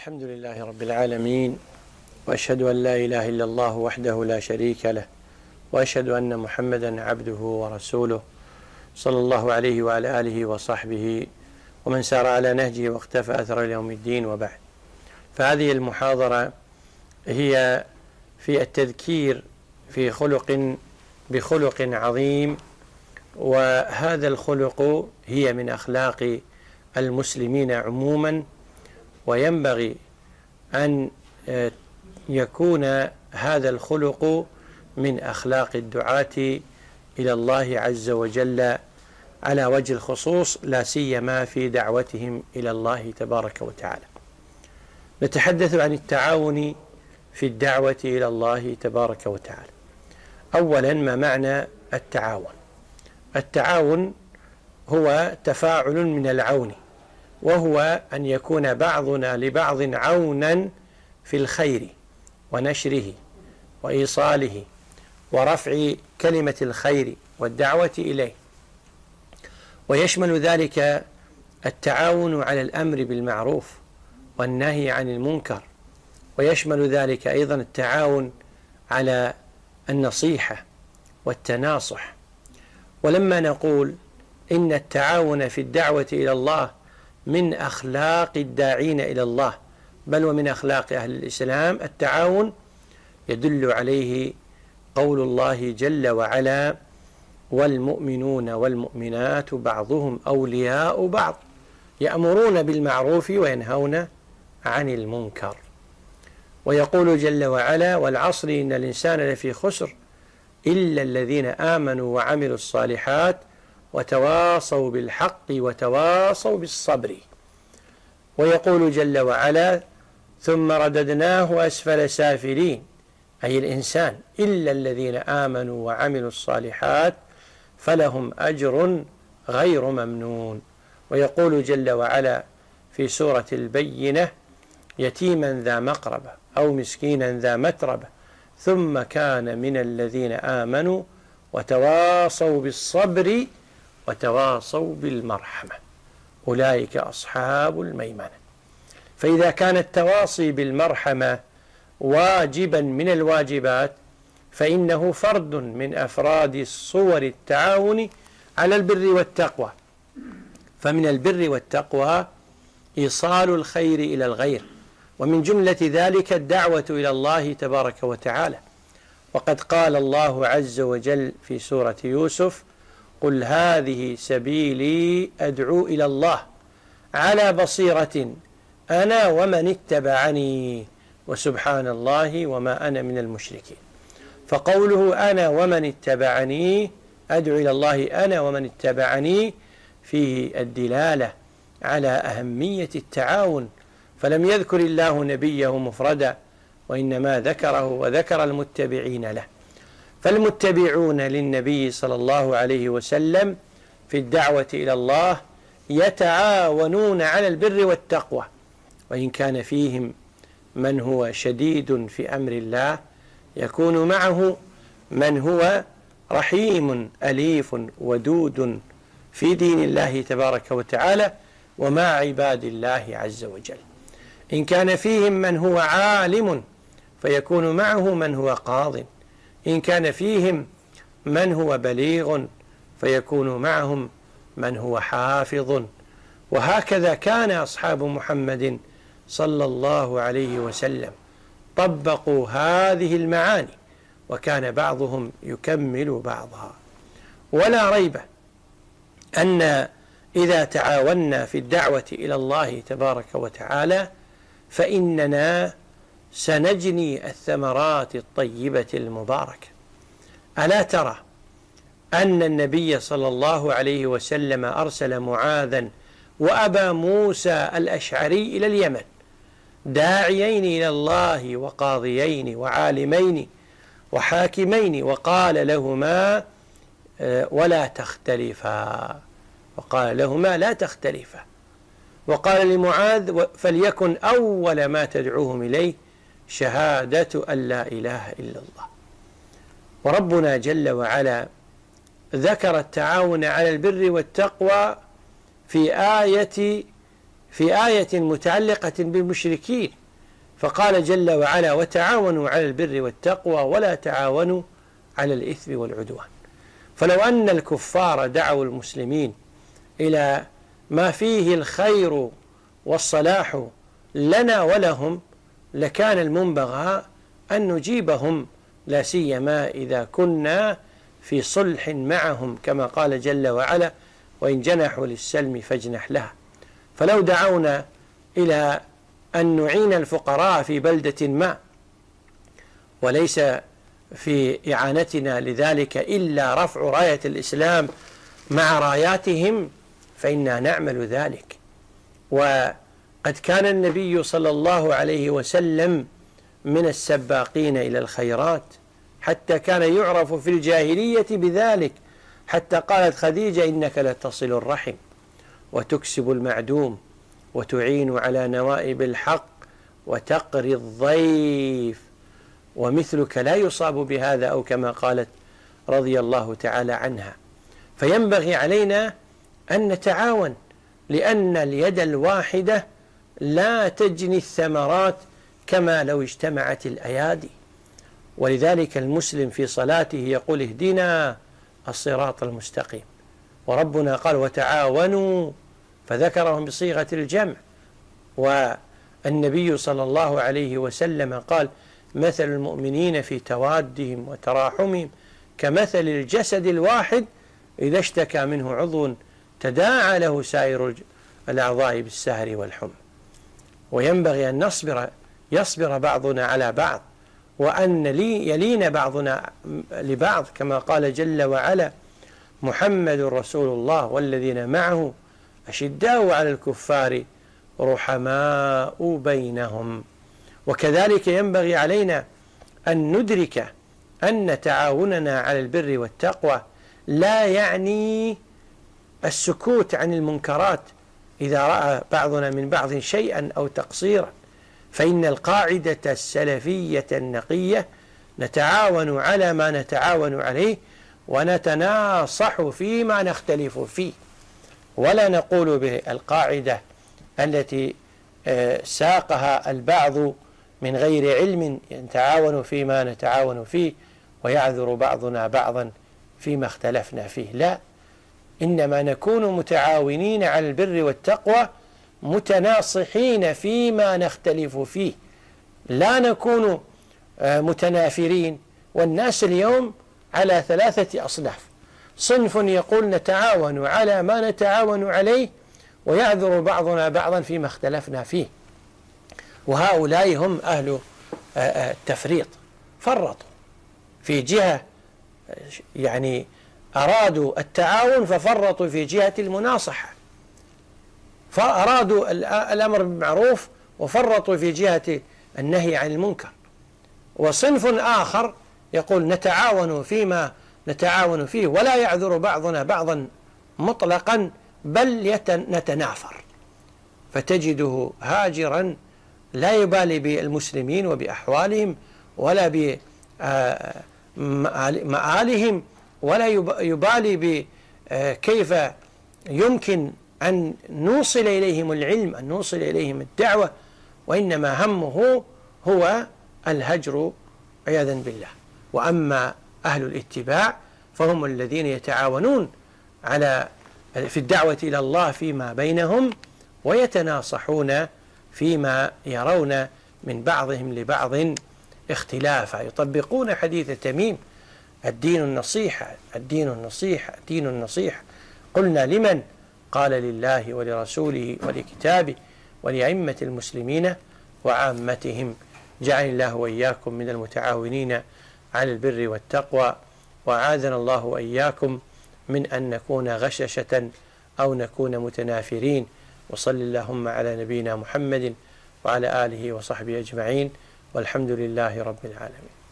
الحمد لله رب العالمين، وأشهد أن لا إله إلا الله وحده لا شريك له، وأشهد أن محمدا عبده ورسوله صلى الله عليه وعلى آله وصحبه ومن سار على نهجه واقتفى أثر اليوم الدين، وبعد. فهذه المحاضرة هي في التذكير في بخلق عظيم، وهذا الخلق هي من أخلاق المسلمين عموما، وينبغي أن يكون هذا الخلق من أخلاق الدعاة إلى الله عز وجل على وجه الخصوص، لا سيما في دعوتهم إلى الله تبارك وتعالى. نتحدث عن التعاون في الدعوة إلى الله تبارك وتعالى. أولا، ما معنى التعاون؟ التعاون هو تفاعل من العون، وهو أن يكون بعضنا لبعض عونا في الخير ونشره وإيصاله ورفع كلمة الخير والدعوة إليه. ويشمل ذلك التعاون على الأمر بالمعروف والنهي عن المنكر، ويشمل ذلك أيضا التعاون على النصيحة والتناصح. ولما نقول إن التعاون في الدعوة إلى الله من أخلاق الداعين إلى الله، بل ومن أخلاق أهل الإسلام، التعاون يدل عليه قول الله جل وعلا: والمؤمنون والمؤمنات بعضهم أولياء بعض يأمرون بالمعروف وينهون عن المنكر. ويقول جل وعلا: والعصر إن الإنسان لفي خسر إلا الذين آمنوا وعملوا الصالحات وتواصوا بالحق وتواصوا بالصبر. ويقول جل وعلا: ثم رددناه أسفل سافلين، أي الإنسان، إلا الذين آمنوا وعملوا الصالحات فلهم أجر غير ممنون. ويقول جل وعلا في سورة البينة: يتيما ذا مقربة أو مسكينا ذا متربة ثم كان من الذين آمنوا وتواصوا بالصبر وتواصوا بالمرحمة أولئك أصحاب الميمنة. فإذا كان التواصي بالمرحمة واجبا من الواجبات، فإنه فرد من أفراد صور التعاون على البر والتقوى. فمن البر والتقوى إيصال الخير إلى الغير، ومن جملة ذلك الدعوة إلى الله تبارك وتعالى. وقد قال الله عز وجل في سورة يوسف: قل هذه سبيلي أدعو إلى الله على بصيرة أنا ومن اتبعني وسبحان الله وما أنا من المشركين. فقوله أنا ومن اتبعني، أدعو إلى الله أنا ومن اتبعني، فيه الدلالة على أهمية التعاون، فلم يذكر الله نبيه مفردا، وإنما ذكره وذكر المتبعين له. فالمتبعون للنبي صلى الله عليه وسلم في الدعوة إلى الله يتعاونون على البر والتقوى، وإن كان فيهم من هو شديد في أمر الله، يكون معه من هو رحيم أليف ودود في دين الله تبارك وتعالى ومع عباد الله عز وجل. إن كان فيهم من هو عالم، فيكون معه من هو قاضٍ. إن كان فيهم من هو بليغ، فيكون معهم من هو حافظ. وهكذا كان أصحاب محمد صلى الله عليه وسلم طبقوا هذه المعاني، وكان بعضهم يكمل بعضها. ولا ريب أن إذا تعاوننا في الدعوة إلى الله تبارك وتعالى فإننا سنجني الثمرات الطيبة المباركة. ألا ترى أن النبي صلى الله عليه وسلم أرسل معاذا وأبا موسى الأشعري إلى اليمن، داعيين إلى الله وقاضيين وعالمين وحاكمين، وقال لهما ولا تختلفا، وقال لهما لا تختلفا، وقال لمعاذ فليكن أول ما تدعوهم إليه شهادة أن لا إله إلا الله. وربنا جل وعلا ذكر التعاون على البر والتقوى في آية في آية متعلقة بالمشركين، فقال جل وعلا: وتعاونوا على البر والتقوى ولا تعاونوا على الإثم والعدوان. فلو أن الكفار دعوا المسلمين إلى ما فيه الخير والصلاح لنا ولهم لكان المنبغى أن نجيبهم، لا سيما إذا كنا في صلح معهم، كما قال جل وعلا: وإن جنحوا للسلم فاجنح لها. فلو دعونا إلى أن نعين الفقراء في بلدة ما وليس في إعانتنا لذلك إلا رفع راية الإسلام مع راياتهم فإنا نعمل ذلك. وقد كان النبي صلى الله عليه وسلم من السباقين إلى الخيرات، حتى كان يعرف في الجاهلية بذلك، حتى قالت خديجة: إنك لتصل الرحم وتكسب المعدوم وتعين على نوائب الحق وتقري الضيف ومثلك لا يصاب بهذا، أو كما قالت رضي الله تعالى عنها. فينبغي علينا أن نتعاون، لأن اليد الواحدة لا تجني الثمرات كما لو اجتمعت الأيادي. ولذلك المسلم في صلاته يقول: اهدنا الصراط المستقيم. وربنا قال: وتعاونوا، فذكرهم بصيغة الجمع. والنبي صلى الله عليه وسلم قال: مثل المؤمنين في توادهم وتراحمهم كمثل الجسد الواحد إذا اشتكى منه عضو تداعى له سائر الأعضاء بالسهر والحمى. وينبغي أن يصبر بعضنا على بعض، وأن يلين بعضنا لبعض، كما قال جل وعلا: محمد رسول الله والذين معه أشداء على الكفار رحماء بينهم. وكذلك ينبغي علينا أن ندرك أن تعاوننا على البر والتقوى لا يعني السكوت عن المنكرات إذا رأى بعضنا من بعض شيئا أو تقصيرا، فإن القاعدة السلفية النقية: نتعاون على ما نتعاون عليه ونتناصح فيما نختلف فيه. ولا نقول بالقاعدة التي ساقها البعض من غير علم: نتعاون فيما نتعاون فيه ويعذر بعضنا بعضا فيما اختلفنا فيه. لا، إنما نكون متعاونين على البر والتقوى متناصحين فيما نختلف فيه، لا نكون متنافرين. والناس اليوم على 3 أصناف: صنف يقول نتعاون على ما نتعاون عليه ويعذر بعضنا بعضا فيما اختلفنا فيه، وهؤلاء هم أهل التفريط، فرطوا في جهة، يعني أرادوا التعاون ففرطوا في جهة المناصحة، فأرادوا الأمر بالمعروف وفرطوا في جهة النهي عن المنكر. وصنف آخر يقول نتعاون فيما نتعاون فيه ولا يعذر بعضنا بعضا مطلقا بل نتنافر، فتجده هاجرا لا يبالي بالمسلمين وبأحوالهم ولا بمآلهم، ولا يبالي بكيف يمكن أن نوصل إليهم العلم، أن نوصل إليهم الدعوة، وإنما همه هو الهجر عياذا بالله. وأما أهل الاتباع فهم الذين يتعاونون في الدعوة إلى الله فيما بينهم، ويتناصحون فيما يرون من بعضهم لبعض اختلافا، يطبقون حديث تميم: الدين النصيحة، الدين النصيحة، الدين النصيحة. قلنا: لمن؟ قال: لله ولرسوله ولكتابه ولأئمة المسلمين وعامتهم. جعل الله وإياكم من المتعاونين على البر والتقوى، وأعاذنا الله وإياكم من أن نكون غششة أو نكون متنافرين. وصل اللهم على نبينا محمد وعلى آله وصحبه أجمعين، والحمد لله رب العالمين.